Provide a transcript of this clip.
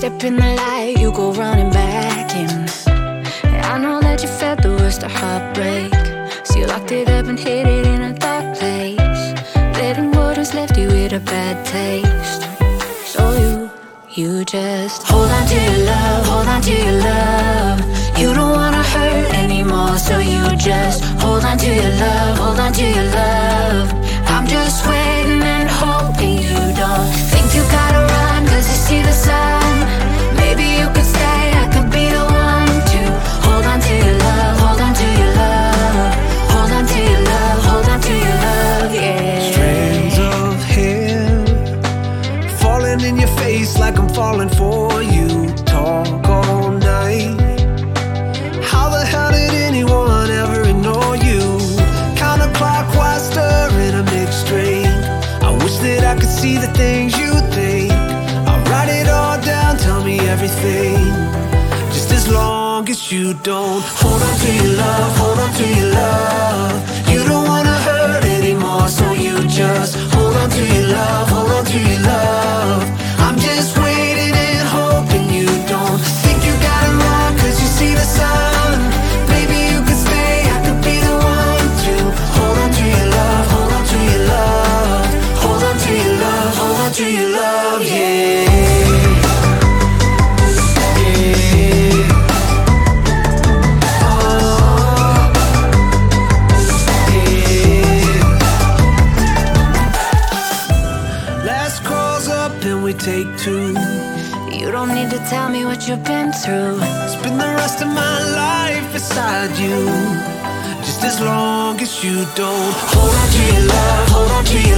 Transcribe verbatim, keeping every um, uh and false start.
step in the light, you go running back in. I know that you felt the worst of heartbreak, so you locked it up and hid it in a dark place, letting what was left you with a bad taste. So you, you just hold on to your love, hold on to your love. You don't wanna hurt anymore, so you just hold on to your love, hold on to your love. I'm just waiting and hoping you don't think you gotta run, cause you see the sun. Maybe you could stay, I could be the one to hold on to your love, hold on to your love. Hold on to your love, hold on to your love, yeah. Strands of hair falling in your face like I'm falling for you. Talk all night. How the hell did anyone ever ignore you? Counterclockwise, stirring a mixed drink. I wish that I could see the things you think. I'll write it all down, tell me everything, just as long as you don't hold on to your love, hold on to your love. You don't wanna hurt anymore, so you just hold on to your love, hold on to your love. I'm just waiting and hoping you don't think you gotta run, cause you see the sun. Maybe you could stay, I could be the one to hold on to your love, hold on to your love. Hold on to your love, hold on to your love, yeah. Take two. You don't need to tell me what you've been through. Spend the rest of my life beside you, just as long as you don't hold on to your love, hold on to your